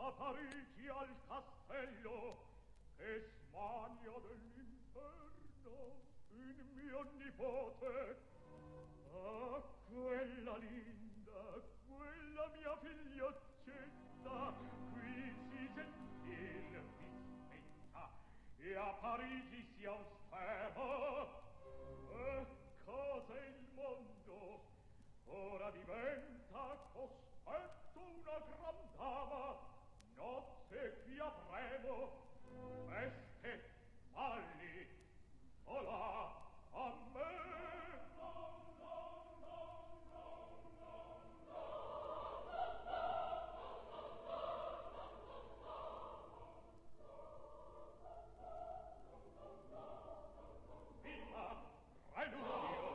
a Parigi al castello che smania dell'inferno in mio nipote. Ah, quella linda, quella mia figlioccetta, qui si gentil vista e a Parigi si austera. Cosa è il mondo? Ora diventa cospetto una gran dama. Nozze qui avremo, feste, balli, olà a me. Viva Preludio!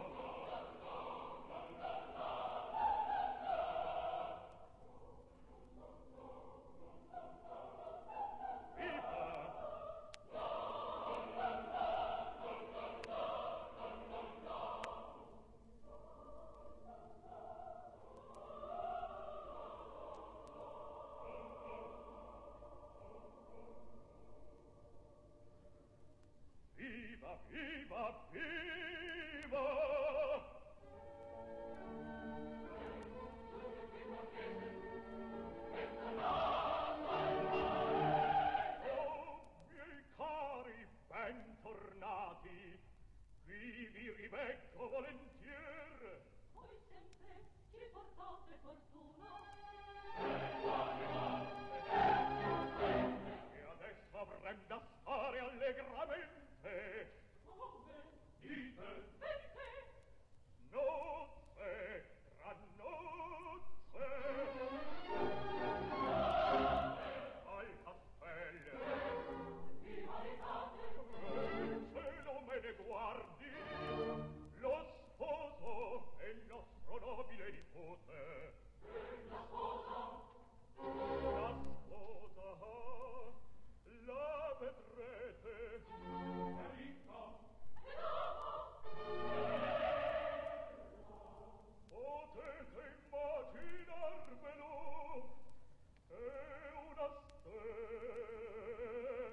Viva, viva, viva! Oh, miei cari, bentornati! Qui vi rivengo volentier! Voi sempre ci portate fortuna. E adesso avrem da stare allegramente. Come? Dite, Perché? nozze, tra nozze. Al castello. Viva l'estate! Se non me ne guardi, lo sposo è il nostro nobile nipote. La sposa! La sposa, la vedrete. È ricca. E dopo? Potete immaginarvelo, è una stella.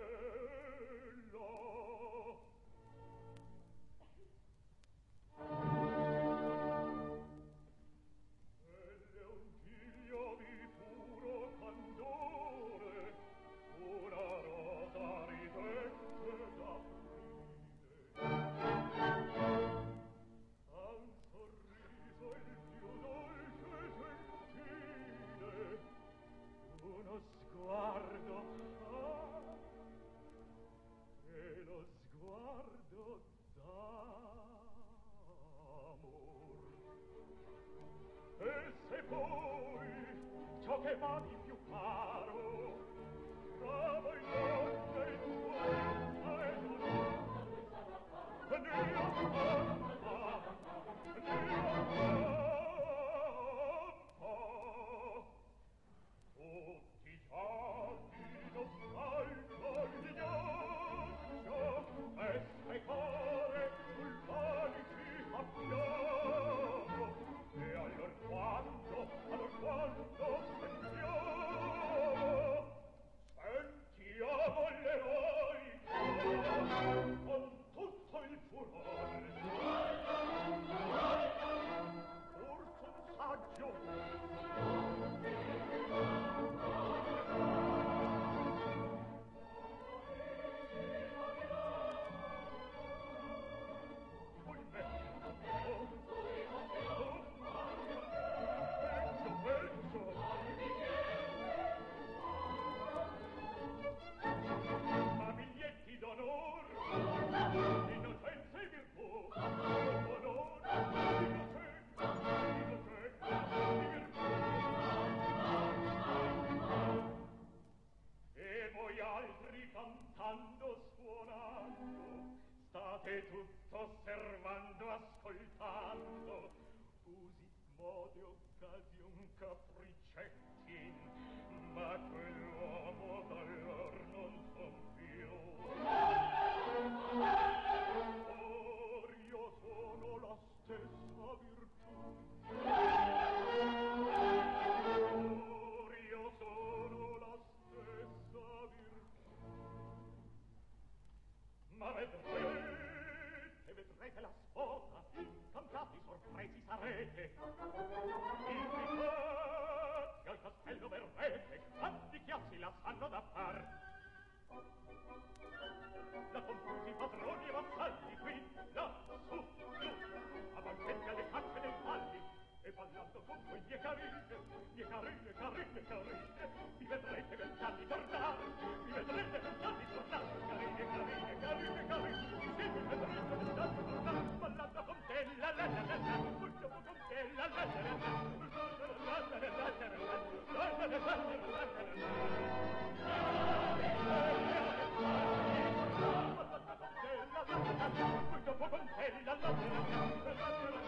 Elle è un figlio di puro candore, una rosa ridente d'aprile. Ha un sorriso il più dolce e gentile, uno sguardo, e lo sguardo d'amor. E se poi ciò che va di più caro tra voi donne il tuo e tutti giorni non salgo il ghiaccio e sprecare sul panici abbiamo e allor quando sentiamo l'eroico con tutto il furore forse un saggio peggio hanno da far. La confusi padroni e vassalli qui, là, su, giù, a banchetti alle facce dei falli, e ballando con voi mie carine, mi vedrete vent'anni tornar, mi vedrete vent'anni tornar, carine, sì, mi vedrete vent'anni tornar, ballando con te, la la la la la, purtroppo con te, la la la la la, dopo con te la